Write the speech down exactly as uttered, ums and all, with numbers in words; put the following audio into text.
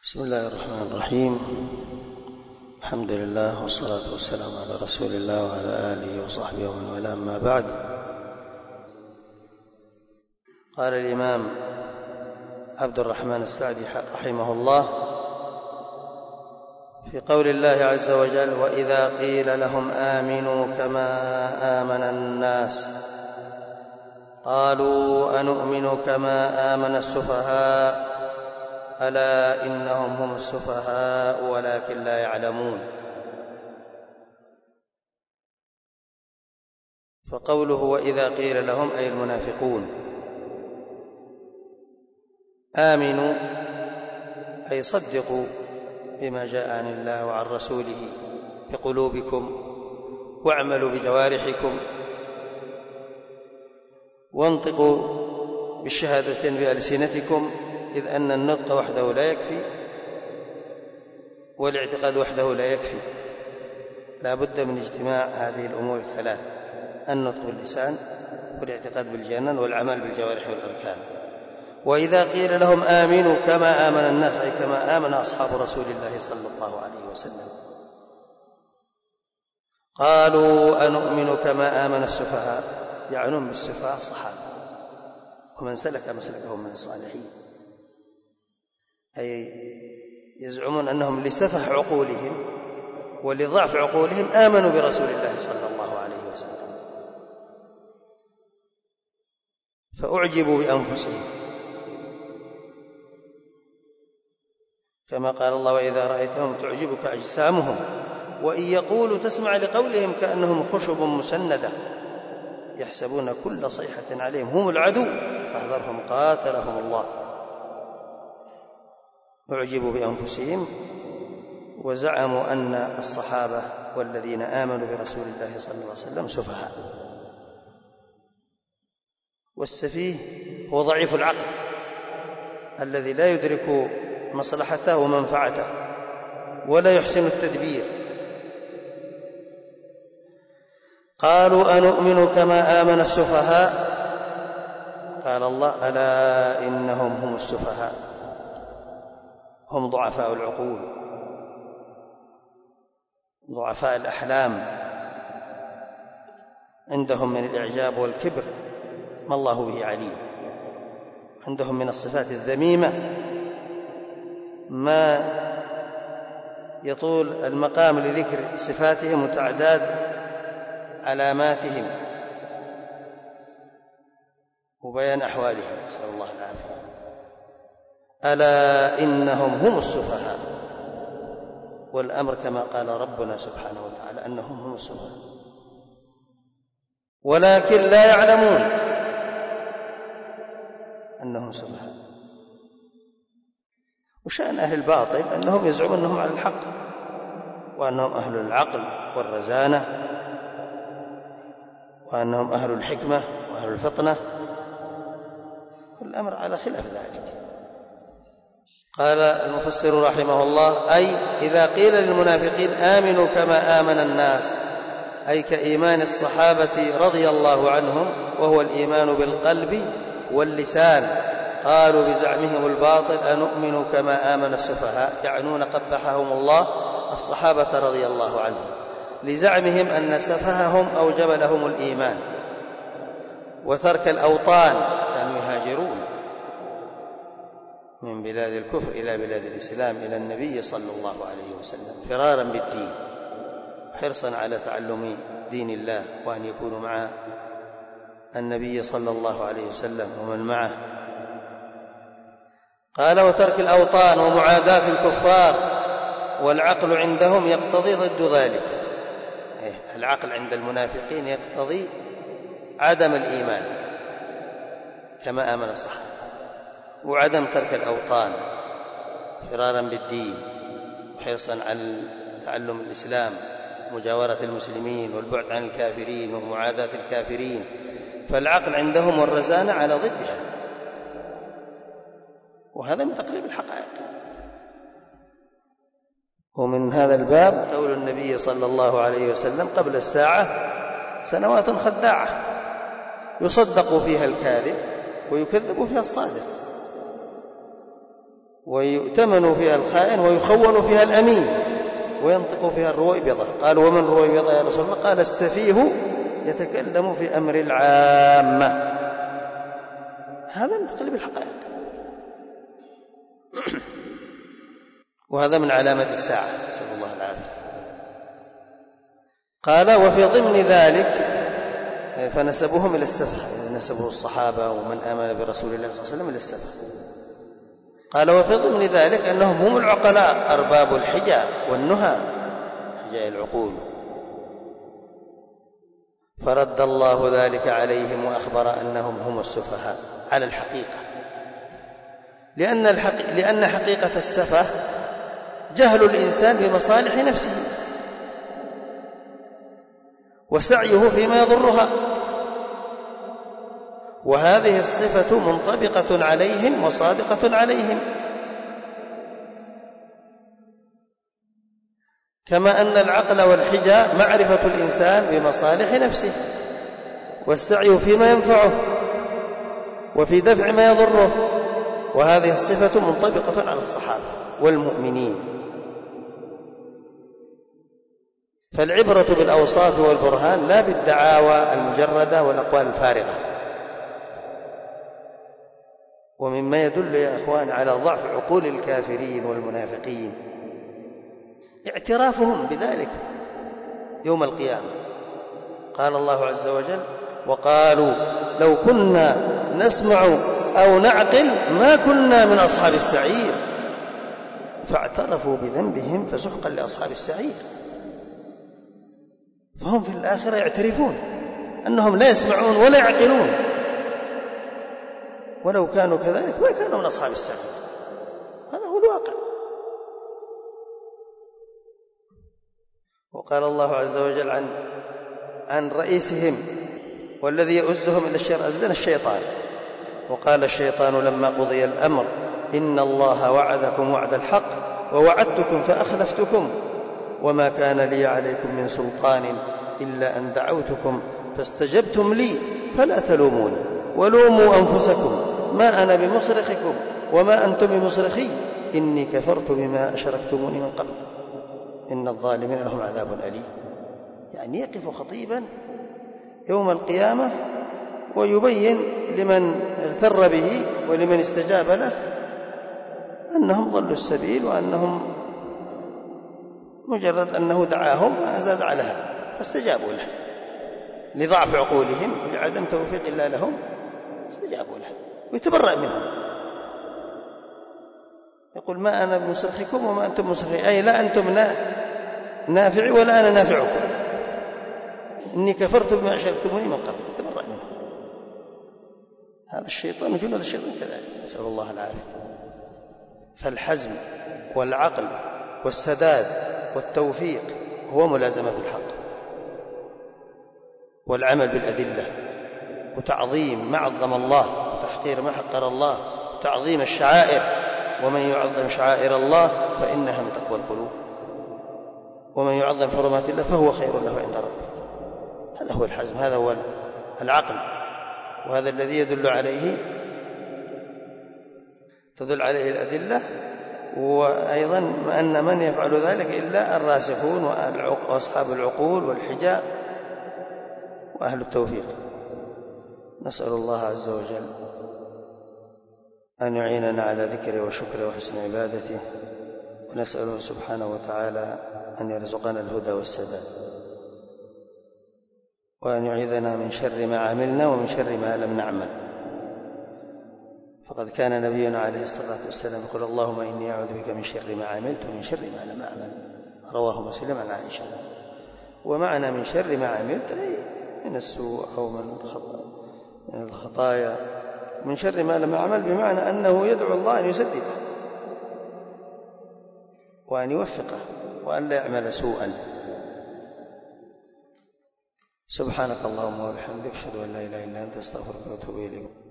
بسم الله الرحمن الرحيم. الحمد لله والصلاة والسلام على رسول الله وعلى آله وصحبه ومن والاه، أما بعد. قال الإمام عبد الرحمن السعدي رحمه الله في قول الله عز وجل: وإذا قيل لهم آمنوا كما آمن الناس قالوا أنؤمن كما آمن السفهاء ألا إنهم هم السفهاء ولكن لا يعلمون. فقوله وإذا قيل لهم أي المنافقون آمنوا أي صدقوا بما جاء عن الله وعن رسوله بقلوبكم، واعملوا بجوارحكم، وانطقوا بالشهادة بألسنتكم، إذ أن النطق وحده لا يكفي والاعتقاد وحده لا يكفي، لا بد من اجتماع هذه الأمور الثلاث: النطق باللسان والاعتقاد بالجنان والعمل بالجوارح والأركان. وإذا قيل لهم آمنوا كما آمن الناس أي كما آمن أصحاب رسول الله صلى الله عليه وسلم، قالوا أنؤمن كما آمن السفهاء، يعنون بالسفهاء الصحابة ومن سلك مسلكهم من الصالحين، أي يزعمون أنهم لسفه عقولهم ولضعف عقولهم آمنوا برسول الله صلى الله عليه وسلم، فأعجبوا بأنفسهم، كما قال الله: وإذا رأيتهم تعجبك أجسامهم وإن يقولوا تسمع لقولهم كأنهم خشب مسندة يحسبون كل صيحة عليهم هم العدو فاحذرهم قاتلهم الله. أعجبوا بأنفسهم وزعموا أن الصحابة والذين آمنوا برسول الله صلى الله عليه وسلم سفهاء. والسفيه هو ضعيف العقل الذي لا يدرك مصلحته ومنفعته ولا يحسن التدبير. قالوا أنؤمن كما آمن السفهاء، قال الله: ألا إنهم هم السفهاء، هم ضعفاء العقول ضعفاء الأحلام، عندهم من الإعجاب والكبر ما الله به عليم، عندهم من الصفات الذميمة ما يطول المقام لذكر صفاتهم وتعداد علاماتهم وبيان أحوالهم، نسأل الله العافية. ألا إنهم هم السفهاء، والأمر كما قال ربنا سبحانه وتعالى أنهم هم السفهاء ولكن لا يعلمون أنهم سفهاء. وشأن أهل الباطل أنهم يزعمون أنهم على الحق وأنهم أهل العقل والرزانة وأنهم أهل الحكمة وأهل الفطنة، والأمر على خلاف ذلك. قال المفسر رحمه الله: أي إذا قيل للمنافقين آمنوا كما آمن الناس أي كإيمان الصحابة رضي الله عنهم، وهو الإيمان بالقلب واللسان، قالوا بزعمهم الباطل أنؤمن كما آمن السفهاء، يعنون قبحهم الله الصحابة رضي الله عنهم لزعمهم أن سفههم أوجب لهم الإيمان وترك الأوطان، كانوا يهاجرون من بلاد الكفر إلى بلاد الإسلام إلى النبي صلى الله عليه وسلم فرارا بالدين، حرصا على تعلم دين الله وأن يكونوا مع النبي صلى الله عليه وسلم ومن معه. قال: وترك الأوطان ومعاداة الكفار، والعقل عندهم يقتضي ضد ذلك. العقل عند المنافقين يقتضي عدم الإيمان كما آمن الصحابة، وعدم ترك الأوطان فرارا بالدين وحرصا على تعلم الإسلام، مجاورة المسلمين والبعد عن الكافرين ومعاداة الكافرين. فالعقل عندهم والرزانة على ضدها، وهذا من تقليب الحقائق. ومن هذا الباب قول النبي صلى الله عليه وسلم قبل الساعة: سنوات خداعة يصدق فيها الكاذب ويكذب فيها الصادق. ويؤتمن فيها الخائن ويخون فيها الأمين وينطق فيها الرويبضة. قال ومن رويبضة يا رسول الله؟ قال السفيه يتكلم في أمر العامة. هذا من تقليب الحقائق، وهذا من علامة الساعة، نسأل الله العافية. قال وفي ضمن ذلك، فنسبهم إلى السفه، نسبوا الصحابة ومن آمن برسول الله صلى الله عليه وسلم إلى السفه. قال وفي ضمن ذلك أنهم هم العقلاء أرباب الحجى والنهى، حجاء العقول، فرد الله ذلك عليهم وأخبر أنهم هم السفهاء على الحقيقة، لأن, الحق... لأن حقيقة السفه جهل الإنسان بمصالح نفسه وسعيه فيما يضرها، وهذه الصفة منطبقة عليهم وصادقة عليهم، كما أن العقل والحجة معرفة الإنسان بمصالح نفسه والسعي فيما ينفعه وفي دفع ما يضره، وهذه الصفة منطبقة على الصحابة والمؤمنين. فالعبرة بالأوصاف والبرهان لا بالدعاوى المجردة والأقوال الفارغة. ومما يدل يا أخوان على ضعف عقول الكافرين والمنافقين اعترافهم بذلك يوم القيامة. قال الله عز وجل وقالوا لو كنا نسمع أو نعقل ما كنا من أصحاب السعير، فاعترفوا بذنبهم فسحقا لأصحاب السعير. فهم في الآخرة يعترفون أنهم لا يسمعون ولا يعقلون، ولو كانوا كذلك ما كانوا من أصحاب السعير. هذا هو الواقع. وقال الله عز وجل عن عن رئيسهم والذي يؤزهم إلى الشر أزدنا الشيطان، وقال الشيطان لما قضي الأمر إن الله وعدكم وعد الحق ووعدتكم فأخلفتكم وما كان لي عليكم من سلطان إلا أن دعوتكم فاستجبتم لي فلا تلوموني ولوموا أنفسكم ما أنا بمصرخكم وما أنتم بمصرخي إني كفرت بما أشركتموني من قبل إن الظالمين لهم عذاب أليم. يعني يقف خطيبا يوم القيامة ويبين لمن اغتر به ولمن استجاب له أنهم ضلوا السبيل، وأنهم مجرد أنه دعاهم زاد على هذا فاستجابوا له لضعف عقولهم ولعدم توفيق الله لهم، استجابوا له ويتبرأ منهم. يقول ما أنا بمصرخكم وما أنتم مصرخي، أي لا أنتم نافعي ولا أنا نافعكم، إني كفرت بما أشركتموني من قبل، يتبرأ منهم. هذا الشيطان وجنود الشيطان كذلك، نسأل الله العافية. فالحزم والعقل والسداد والتوفيق هو ملازمة الحق والعمل بالأدلة وتعظيم ما عظم الله وتحقير ما حقر الله وتعظيم الشعائر، ومن يعظم شعائر الله فإنها من تقوى القلوب، ومن يعظم حرمات الله فهو خير له عند ربه. هذا هو الحزم، هذا هو العقل، وهذا الذي يدل عليه تدل عليه الأدلة. وأيضا أن من يفعل ذلك إلا الراسخون وأصحاب العقول والحجاء وأهل التوفيق. نسأل الله عز وجل أن يعيننا على ذكره وشكره وحسن عبادته، ونسأله سبحانه وتعالى أن يرزقنا الهدى والسداد، وأن يعيذنا من شر ما عملنا ومن شر ما لم نعمل. فقد كان نبينا عليه الصلاة والسلام يقول اللهم إني أعوذ بك من شر ما عملت ومن شر ما لم أعمل، رواه مسلم عن عائشة. ومعنى من شر ما عملت أي من السوء أو من الخطايا، من شر ما لم أعمل بمعنى أنه يدعو الله أن يسدده وأن يوفقه وأن لا يعمل سوءا. سبحانك اللهم وبحمدك أشهد أن لا إله إلا أنت أستغفرك وأتوب إليك.